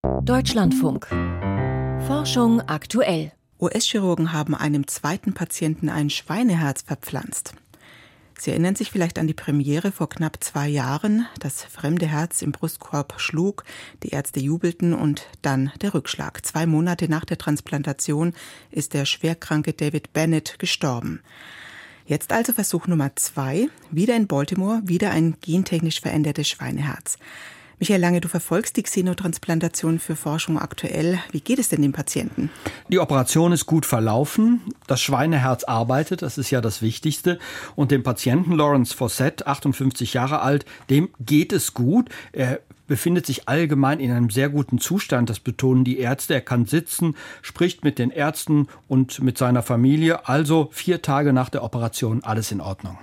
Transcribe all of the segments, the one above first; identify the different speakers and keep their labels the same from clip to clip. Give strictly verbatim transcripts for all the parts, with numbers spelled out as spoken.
Speaker 1: Deutschlandfunk. Forschung aktuell.
Speaker 2: U S-Chirurgen haben einem zweiten Patienten ein Schweineherz verpflanzt. Sie erinnern sich vielleicht an die Premiere vor knapp zwei Jahren. Das fremde Herz im Brustkorb schlug, die Ärzte jubelten und dann der Rückschlag. Zwei Monate nach der Transplantation ist der schwerkranke David Bennett gestorben. Jetzt also Versuch Nummer zwei, wieder in Baltimore, wieder ein gentechnisch verändertes Schweineherz. Michael Lange, du verfolgst die Xenotransplantation für Forschung aktuell. Wie geht es denn dem Patienten?
Speaker 3: Die Operation ist gut verlaufen. Das Schweineherz arbeitet, das ist ja das Wichtigste. Und dem Patienten Lawrence Fossett, achtundfünfzig Jahre alt, dem geht es gut. Er befindet sich allgemein in einem sehr guten Zustand, das betonen die Ärzte. Er kann sitzen, spricht mit den Ärzten und mit seiner Familie. Also vier Tage nach der Operation alles in Ordnung.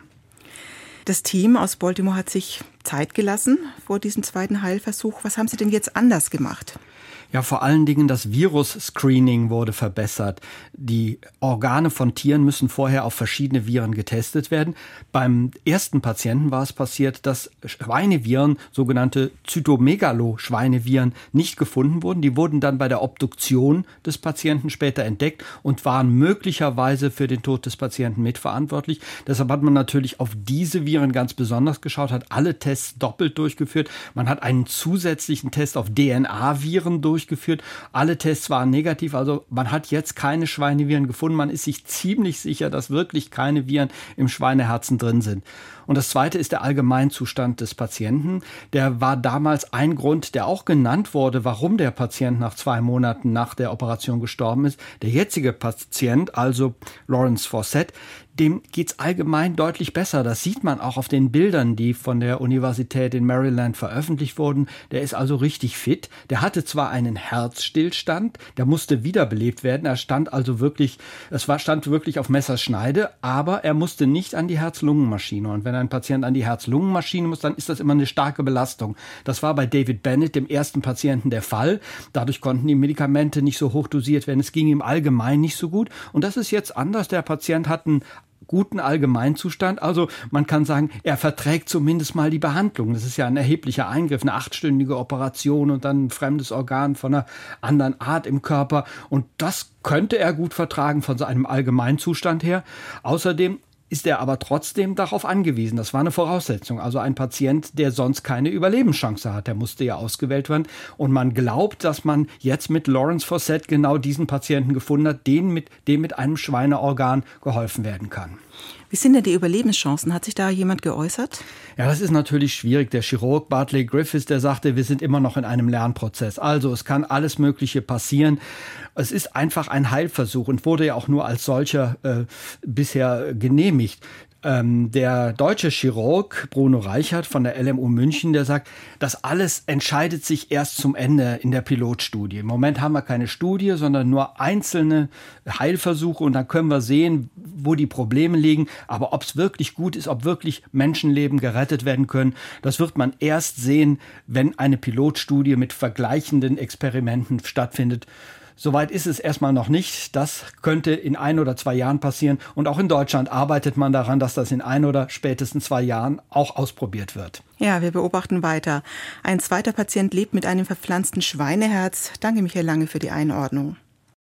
Speaker 2: Das Team aus Baltimore hat sich Zeit gelassen vor diesem zweiten Heilversuch. Was haben Sie denn jetzt anders gemacht?
Speaker 3: Ja, vor allen Dingen das Virus-Screening wurde verbessert. Die Organe von Tieren müssen vorher auf verschiedene Viren getestet werden. Beim ersten Patienten war es passiert, dass Schweineviren, sogenannte Zytomegalo-Schweineviren, nicht gefunden wurden. Die wurden dann bei der Obduktion des Patienten später entdeckt und waren möglicherweise für den Tod des Patienten mitverantwortlich. Deshalb hat man natürlich auf diese Viren ganz besonders geschaut, hat alle Tests doppelt durchgeführt. Man hat einen zusätzlichen Test auf D N A-Viren durchgeführt. Durchgeführt. Alle Tests waren negativ, also man hat jetzt keine Schweineviren gefunden. Man ist sich ziemlich sicher, dass wirklich keine Viren im Schweineherzen drin sind. Und das Zweite ist der Allgemeinzustand des Patienten. Der war damals ein Grund, der auch genannt wurde, warum der Patient nach zwei Monaten nach der Operation gestorben ist. Der jetzige Patient, also Lawrence Fossett, dem geht's allgemein deutlich besser. Das sieht man auch auf den Bildern, die von der Universität in Maryland veröffentlicht wurden. Der ist also richtig fit. Der hatte zwar einen Herzstillstand, der musste wiederbelebt werden. Er stand also wirklich, es war, stand wirklich auf Messerschneide, aber er musste nicht an die Herz-Lungen-Maschine. Und wenn ein Patient an die Herz-Lungen-Maschine muss, dann ist das immer eine starke Belastung. Das war bei David Bennett, dem ersten Patienten, der Fall. Dadurch konnten die Medikamente nicht so hoch dosiert werden. Es ging ihm allgemein nicht so gut. Und das ist jetzt anders. Der Patient hat einen guten Allgemeinzustand. Also man kann sagen, er verträgt zumindest mal die Behandlung. Das ist ja ein erheblicher Eingriff, eine achtstündige Operation und dann ein fremdes Organ von einer anderen Art im Körper. Und das könnte er gut vertragen von seinem Allgemeinzustand her. Außerdem ist er aber trotzdem darauf angewiesen. Das war eine Voraussetzung. Also ein Patient, der sonst keine Überlebenschance hat, der musste ja ausgewählt werden. Und man glaubt, dass man jetzt mit Lawrence Fossett genau diesen Patienten gefunden hat, den mit, dem mit einem Schweineorgan geholfen werden kann.
Speaker 2: Wie sind denn die Überlebenschancen? Hat sich da jemand geäußert?
Speaker 3: Ja, das ist natürlich schwierig. Der Chirurg Bartley Griffiths, der sagte, wir sind immer noch in einem Lernprozess. Also es kann alles Mögliche passieren. Es ist einfach ein Heilversuch und wurde ja auch nur als solcher äh, bisher genehmigt. Ähm, der deutsche Chirurg Bruno Reichert von der L M U München, der sagt, das alles entscheidet sich erst zum Ende in der Pilotstudie. Im Moment haben wir keine Studie, sondern nur einzelne Heilversuche und dann können wir sehen, wo die Probleme liegen. Aber ob es wirklich gut ist, ob wirklich Menschenleben gerettet werden können, das wird man erst sehen, wenn eine Pilotstudie mit vergleichenden Experimenten stattfindet. Soweit ist es erstmal noch nicht. Das könnte in ein oder zwei Jahren passieren. Und auch in Deutschland arbeitet man daran, dass das in ein oder spätestens zwei Jahren auch ausprobiert wird.
Speaker 2: Ja, wir beobachten weiter. Ein zweiter Patient lebt mit einem verpflanzten Schweineherz. Danke, Michael Lange, für die Einordnung.